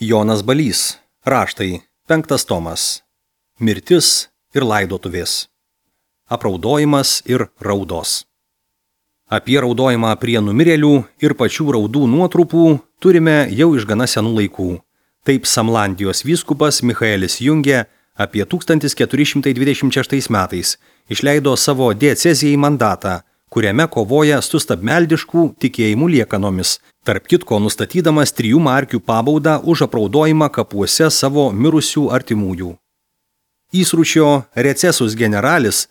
Jonas Balys. Raštai. 5 tomas. Mirtis ir laidotuvės. Apraudojimas ir raudos. Apie raudojimą prie numirėlių ir pačių raudų nuotrupų turime jau iš gana senų laikų. Taip Samlandijos vyskupas Michaelis Jungė apie 1426 metais išleido savo diecezijai mandatą, kuriame kovoja su stabmeldiškų tikėjimų liekanomis, tarp kitko nustatydamas 3 markių pabaudą už apraudojimą kapuose savo mirusių artimųjų. Įsručio Recesus generalis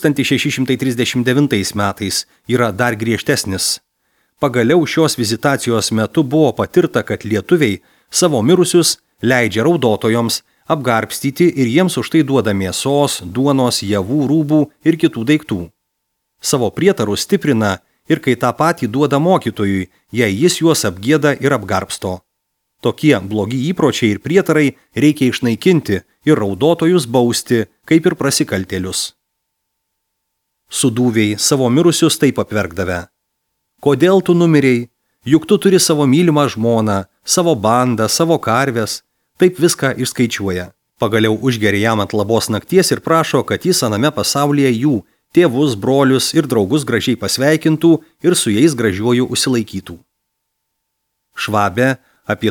1639 metais yra dar griežtesnis. Pagaliau šios vizitacijos metu buvo patirta, kad lietuviai savo mirusius leidžia raudotojoms apgarbstyti ir jiems už tai duoda mėsos, duonos, javų, rūbų ir kitų daiktų. Savo prietarus stiprina ir kai tą patį duoda mokytojui, jei jis juos apgieda ir apgarbsto. Tokie blogi įpročiai ir prietarai reikia išnaikinti ir raudotojus bausti, kaip ir prasikaltėlius. Sudūviai savo mirusius taip apverkdavę. Kodėl tu numirei? Juk tu turi savo mylimą žmoną, savo bandą, savo karves. Taip viską išskaičiuoja. Pagaliau užgeria jam ant labos nakties ir prašo, kad jis aname pasaulyje jų, tėvus, brolius ir draugus gražiai pasveikintų ir su jais gražiuoju užsilaikytų. Švabė apie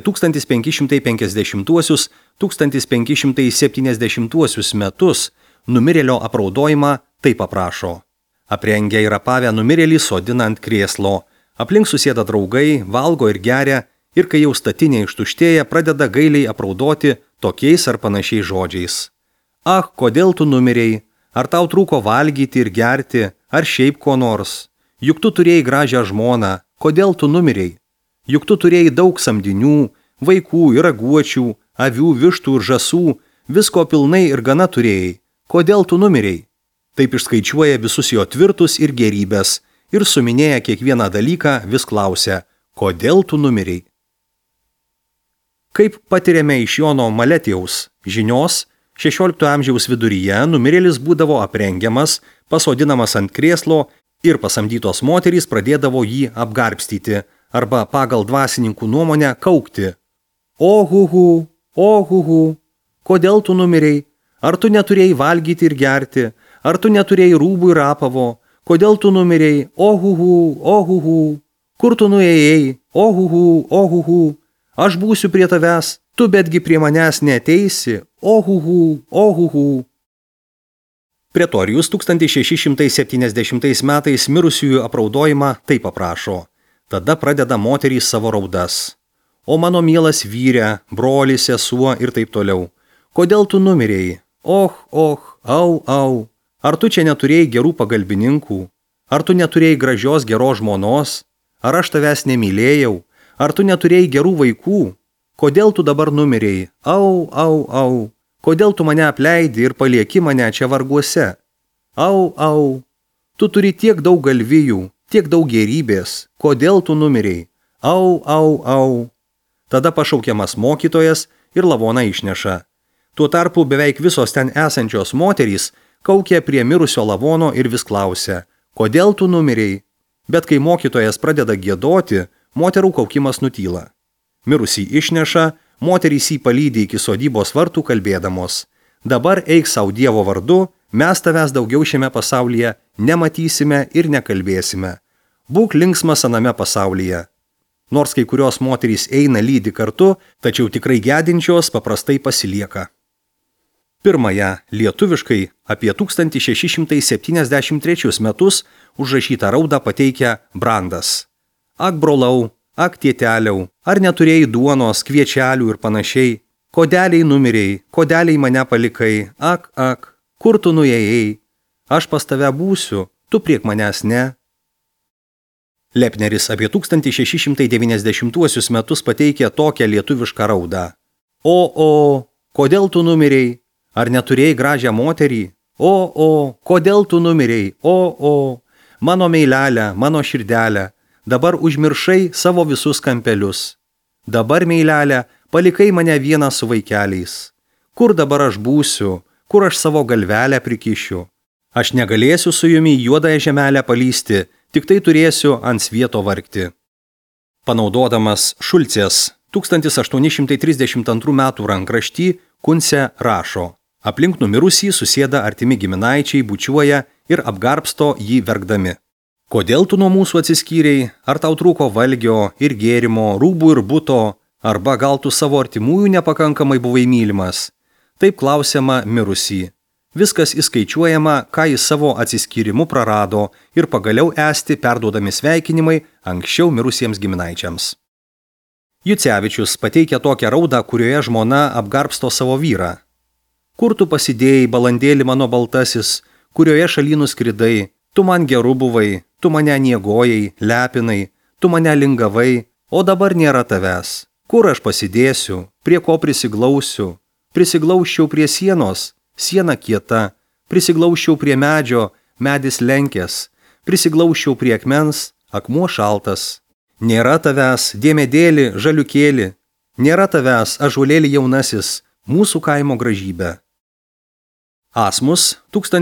1550-1570 metus numirėlio apraudojimą taip paprašo. Aprengę ir apavę numirėlį sodina ant krėslo, aplink susėda draugai, valgo ir geria, ir kai jau statinė ištuštėja, pradeda gailiai apraudoti tokiais ar panašiais žodžiais. Ach, kodėl tu numirei? Ar tau trūko valgyti ir gerti, ar šiaip ko nors? Juk tu turėjai gražią žmoną, kodėl tu numirei? Juk tu turėjai daug samdinių, vaikų ir raguočių, avių, vištų ir žąsų, visko pilnai ir gana turėjai. Kodėl tu numirei? Taip išskaičiuoja visus jo tvirtus ir gerybės ir suminėja kiekvieną dalyką vis klausia, kodėl tu numirei? Kaip patiriame iš Jono Maletijaus žinios, 16 amžiaus viduryje numirėlis būdavo aprengiamas, pasodinamas ant krėslo ir pasamdytos moterys pradėdavo jį apgarbstyti arba pagal dvasininkų nuomonę kaukti. Ohuhu, ohuhu, kodėl tu numirei? Ar tu neturėjai valgyti ir gerti? Ar tu neturėjai rūbų ir apavo? Kodėl tu numirei? Ohuhu, ohuhu, kur tu nuėjai? Ohuhu, ohuhu, aš būsiu prie tavęs, tu betgi prie manęs neateisi. Ohuhu, ohuhu. Pretorijus 1670 metais mirusiųjų apraudojimą taip paprašo. Tada pradeda moterys savo raudas. O mano mielas vyre, brolis, sesuo ir taip toliau. Kodėl tu numirei? Och, au, au. Ar tu čia neturėjai gerų pagalbininkų? Ar tu neturėjai gražios geros žmonos? Ar aš tavęs nemylėjau? Ar tu neturėjai gerų vaikų? Kodėl tu dabar numirei? Au, au, au. Kodėl tu mane apleidi ir palieki mane čia varguose? Au, au. Tu turi tiek daug galvijų, tiek daug gerybės. Kodėl tu numirei? Au, au, au. Tada pašaukiamas mokytojas ir lavoną išneša. Tuo tarpu beveik visos ten esančios moterys kaukia prie mirusio lavono ir vis klausia, kodėl tu numirei? Bet kai mokytojas pradeda giedoti, moterų kaukimas nutyla. Mirusį išneša, moterys jį palydi iki sodybos vartų kalbėdamos. Dabar eik savo Dievo vardu, mes tavęs daugiau šiame pasaulyje nematysime ir nekalbėsime. Būk linksmas aname pasaulyje. Nors kai kurios moterys eina lydi kartu, tačiau tikrai gedinčios paprastai pasilieka. Pirmąją lietuviškai apie 1673 metus užrašytą raudą pateikia Brandas. Ak brolau, ak tėteliau, ar neturėjai duonos, kviečelių ir panašiai? Kodeliai numirei, kodeliai mane palikai, ak, kur tu nuėjai? Aš pas tave būsiu, tu priek manęs ne. Lepneris apie 1690 metus pateikė tokią lietuvišką raudą. O, kodėl tu numirei? Ar neturėjai gražią moterį? O, kodėl tu numirei? O, mano meilelė, mano širdelė, dabar užmiršai savo visus kampelius. Dabar, meilelė, palikai mane vieną su vaikeliais. Kur dabar aš būsiu? Kur aš savo galvelę prikišiu? Aš negalėsiu su jumi juodąją žemelę palysti, tik tai turėsiu ant svieto vargti. Panaudodamas Šulcės 1832 metų rankraštį Kunse rašo: aplink numirusį susėda artimi giminaičiai, bučiuoja ir apgarbsto jį verkdami. Kodėl tu nuo mūsų atsiskyrei? Ar tau trūko valgio ir gėrimo, rūbų ir buto, arba gal tu savo artimųjų nepakankamai buvai mylimas? Taip klausiama mirusį. Viskas įskaičiuojama, ką jis savo atsiskyrimu prarado ir pagaliau esti perduodami sveikinimai anksčiau mirusiems giminaičiams. Jucevičius pateikia tokią raudą, kurioje žmona apgarbsto savo vyrą. Kur tu pasidėjai, balandėli mano baltasis, kurioje šaly nuskridai, tu man geru buvai, tu mane niegojai, lepinai, tu mane lingavai, o dabar nėra tavęs. Kur aš pasidėsiu, prie ko prisiglausiu? Prisiglauščiau prie sienos, siena kieta, prisiglauščiau prie medžio, medis lenkės, prisiglauščiau prie akmens, akmuo šaltas. Nėra tavęs, dėmedėli, žaliukėli, nėra tavęs, ąžuolėli jaunasis, mūsų kaimo gražybė. Asmus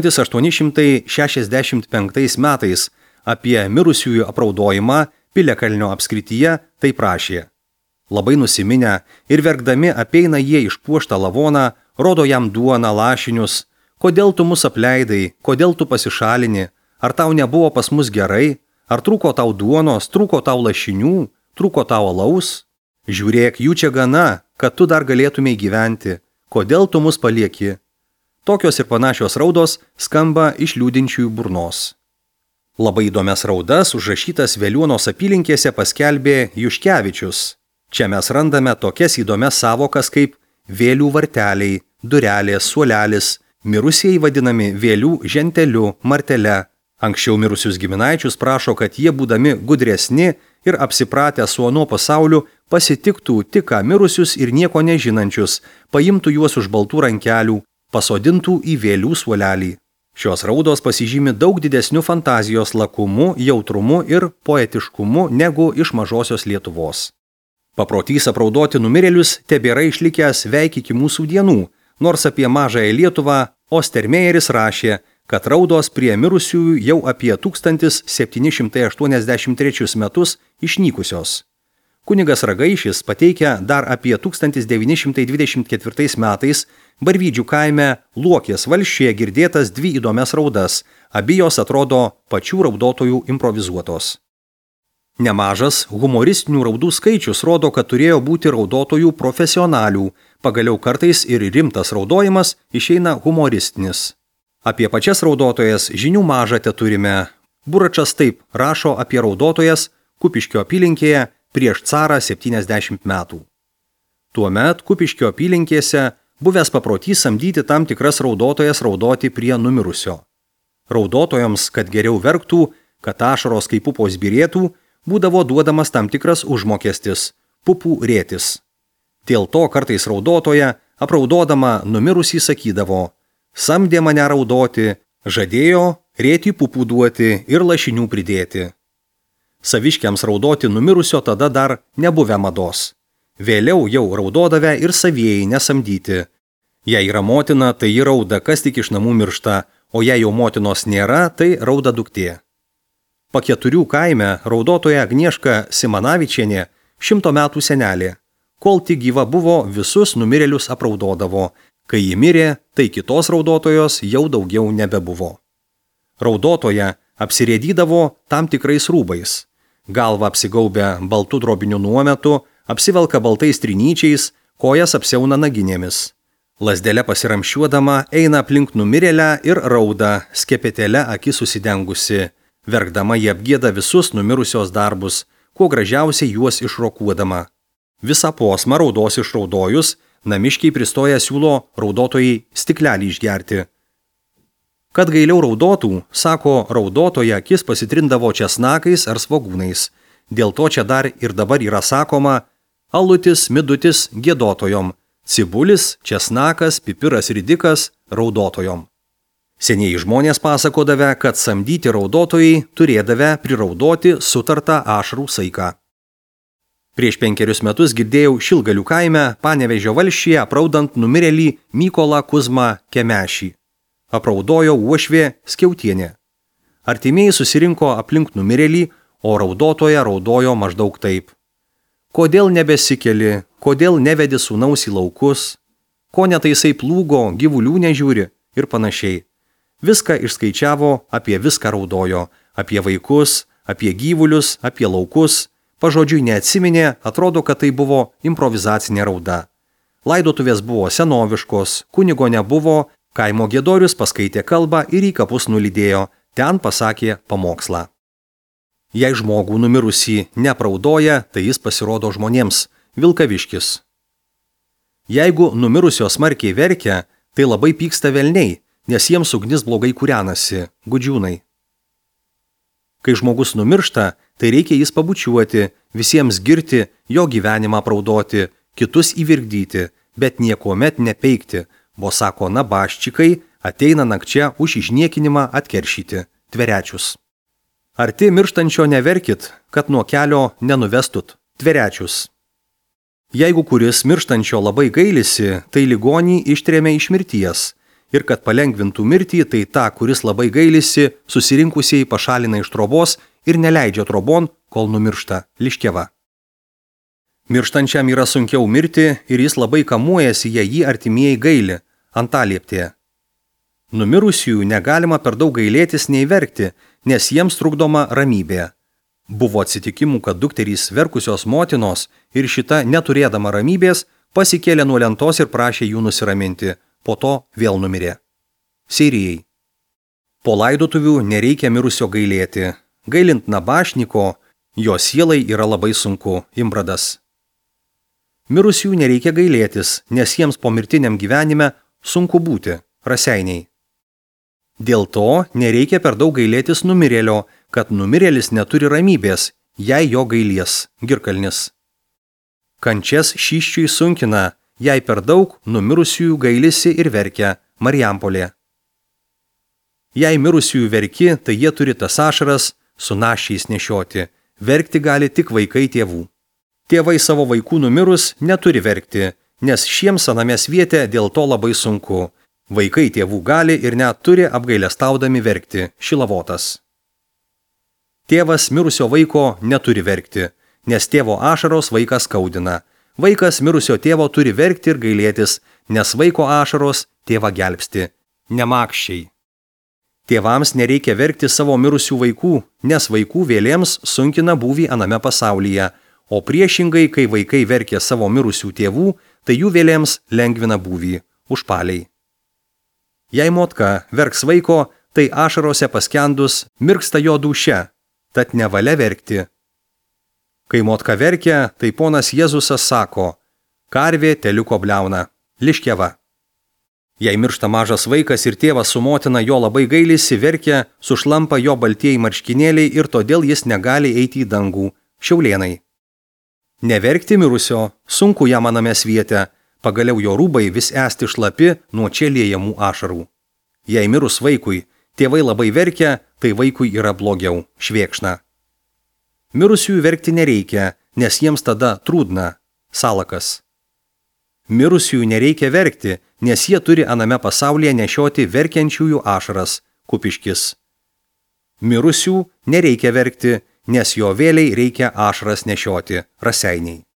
1865 metais apie mirusiųjų apraudojimą Piliakalnio apskrityje taip rašė. Labai nusiminę ir verkdami apeina jie išpuoštą lavoną, rodo jam duoną, lašinius. Kodėl tu mus apleidai, kodėl tu pasišalini, ar tau nebuvo pas mus gerai, ar trūko tau duonos, trūko tau lašinių, trūko tau alaus? Žiūrėk, jų čia gana, kad tu dar galėtumei gyventi, kodėl tu mus palieki? Tokios ir panašios raudos skamba iš liūdinčiųjų burnos. Labai įdomias raudas užrašytas Veliuonos apylinkėse paskelbė Juškevičius. Čia mes randame tokias įdomias savokas kaip vėlių varteliai, durelės, suolelis, mirusieji vadinami vėlių ženteliu, martele. Anksčiau mirusius giminaičius prašo, kad jie būdami gudresni ir apsipratę su ano pasauliu pasitiktų tik ką mirusius ir nieko nežinančius, paimtų juos už baltų rankelių, pasodintų į vėlių suolelį. Šios raudos pasižymi daug didesniu fantazijos lakumu, jautrumu ir poetiškumu negu iš mažosios Lietuvos. Paprotys apraudoti numirėlius tebėra išlikęs veik iki mūsų dienų, nors apie mažąją Lietuvą Ostermejeris rašė, kad raudos prie mirusiųjų jau apie 1783 metus išnykusios. Kunigas Ragaišis pateikia dar apie 1924 metais Barvydžių kaime Luokės valsčiuje girdėtas dvi įdomias raudas, abi jos atrodo pačių raudotojų improvizuotos. Nemažas humoristinių raudų skaičius rodo, kad turėjo būti raudotojų profesionalių, pagaliau kartais ir rimtas raudojimas išeina humoristinis. Apie pačias raudotojas žinių mažą teturime. Buračas taip rašo apie raudotojas Kupiškio apylinkėje prieš carą 70 metų. Tuomet Kupiškio apylinkėse buvęs paprotys samdyti tam tikras raudotojas raudoti prie numirusio. Raudotojams, kad geriau verktų, kad ašaros kaip pupos byrėtų, būdavo duodamas tam tikras užmokestis – pupų rėtis. Dėl to kartais raudotoja, apraudodama numirusį sakydavo: samdė mane raudoti, žadėjo rėtį pupų duoti ir lašinių pridėti. Saviškiams raudoti numirusio tada dar nebuvę mados. Vėliau jau raudodavę ir savieji nesamdyti. Jei yra motina, tai ji rauda, kas tik iš namų miršta, o jei jau motinos nėra, tai rauda duktė. Paketurių kaime raudotoja Agnieška Simanavičienė 100 metų senelė. Kol tik gyva buvo, visus numirėlius apraudodavo. Kai ji mirė, tai kitos raudotojos jau daugiau nebebuvo. Raudotoja apsirėdydavo tam tikrais rūbais. Galvą apsigaubę baltų drobinių nuometų, apsivelka baltais trinyčiais, kojas apsiauna naginėmis. Lazdele pasiramšiuodama eina aplink numirėlę ir rauda, skepetėle akis susidengusi. Verkdama jie apgieda visus numirusios darbus, kuo gražiausiai juos išrokuodama. Visą posmą raudos išraudojus, namiškiai pristoja siūlo raudotojai stiklelį išgerti. Kad gailiau raudotų, sako raudotoja, akis pasitrindavo česnakais ar svogūnais. Dėl to čia dar ir dabar yra sakoma alutis, midutis giedotojom, cibulis, česnakas, pipiras ridikas raudotojom. Senieji žmonės pasakodavę, kad samdyti raudotojai turėdavę priraudoti sutartą ašarų saiką. Prieš 5 metus girdėjau Šilgalių kaime Panevėžio valsčiuje apraudant numirėlį Mykolą Kuzmą Kemešį. Apraudojo uošvė Skiautienė. Artimieji susirinko aplink numirėlį, o raudotoja raudojo maždaug taip: Kodėl nebesikeli, kodėl nevedi sūnaus į laukus, ko netaisai plūgo, gyvulių nežiūri ir panašiai. Viską išskaičiavo, apie viską raudojo, apie vaikus, apie gyvulius, apie laukus, pažodžiui neatsiminė, atrodo, kad tai buvo improvizacinė rauda. Laidotuvės buvo senoviškos, kunigo nebuvo, kaimo giedorius paskaitė kalbą ir į kapus nulydėjo, ten pasakė pamokslą. Jei žmogų numirusį nepraudoja, tai jis pasirodo žmonėms, vilkaviškis. Jeigu numirusio smarkiai verkia, tai labai pyksta velniai, nes jiems ugnis blogai kūrenasi, gudžiūnai. Kai žmogus numiršta, tai reikia jis pabučiuoti, visiems girti, jo gyvenimą praudoti, kitus įvirgdyti, bet niekuomet nepeikti, bo sako nabaščikai, ateina nakčia už išniekinimą atkeršyti, tverečius. Arti mirštančio neverkit, kad nuo kelio nenuvestut, tverečius. Jeigu kuris mirštančio labai gailisi, tai ligonį ištrėmė iš mirties, ir kad palengvintų mirtį, tai tą, kuris labai gailisi, susirinkusieji pašalina iš trobos ir neleidžia trobon, kol numiršta, liškeva. Mirštančiam yra sunkiau mirti ir jis labai kamuojasi, jei jį artimieji gaili, antalieptė. Numirusiųjų negalima per daug gailėtis nei verkti, nes jiems trukdoma ramybė. Buvo atsitikimų, kad dukterys verkusios motinos ir šita neturėdama ramybės pasikėlė nuo lentos ir prašė jų nusiraminti, po to vėl numirė. Seirijai. Po laidotuvių nereikia mirusio gailėti. Gailint nabašniko, jo sielai yra labai sunku, Imbradas. Mirusiųjų nereikia gailėtis, nes jiems pomirtiniam gyvenime sunku būti, Raseiniai. Dėl to nereikia per daug gailėtis numirėlio, kad numirėlis neturi ramybės, jei jo gailies, Girkalnis. Kančias šyščiui sunkina, jei per daug numirusiųjų gailisi ir verkia, Marijampolė. Jei mirusiųjų verki, tai jie turi tas ašaras su našiais nešioti, verkti gali tik vaikai tėvų. Tėvai savo vaikų numirus neturi verkti, nes šiems anamės vietė dėl to labai sunku. Vaikai tėvų gali ir net turi apgailestaudami verkti, Šilavotas. Tėvas mirusio vaiko neturi verkti, nes tėvo ašaros vaikas skaudina. Vaikas mirusio tėvo turi verkti ir gailėtis, nes vaiko ašaros tėvą gelbsti, nemakščiai. Tėvams nereikia verkti savo mirusių vaikų, nes vaikų vėlėms sunkina būvį aname pasaulyje, o priešingai, kai vaikai verkia savo mirusių tėvų, tai jų vėlėms lengvina būvį, užpaliai. Jei motka verks vaiko, tai ašarose paskendus mirksta jo dūšia, tad nevalia verkti. Kai motka verkia, tai ponas Jėzusas sako, karvė teliuko bliauna, liškeva. Jei miršta mažas vaikas ir tėvas su motina jo labai gailisi, verkia, sušlampa jo baltieji marškinėliai ir todėl jis negali eiti į dangų, Šiaulėnai. Neverkti mirusio, sunku jam aname sviete, pagaliau jo rūbai vis esti šlapi nuo čia liejamų ašarų. Jei mirus vaikui, tėvai labai verkia, tai vaikui yra blogiau, švėkšna. Mirusiųjų verkti nereikia, nes jiems tada trūdna, Salakas. Mirusiųjų nereikia verkti, nes jie turi aname pasaulyje nešioti verkiančiųjų ašaras, Kupiškis. Mirusių nereikia verkti, nes jo vėliai reikia ašaras nešioti, Raseiniai.